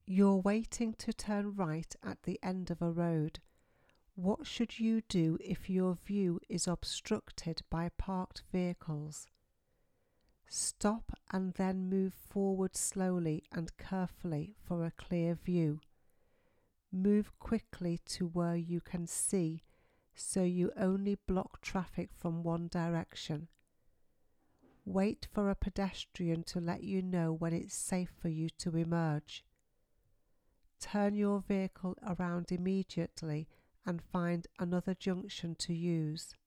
You're waiting to turn right at the end of a road. What should you do if your view is obstructed by parked vehicles? Stop and then move forward slowly and carefully for a clear view. Move quickly to where you can see so you only block traffic from one direction. Wait for a pedestrian to let you know when it's safe for you to emerge. Turn your vehicle around immediately and find another junction to use.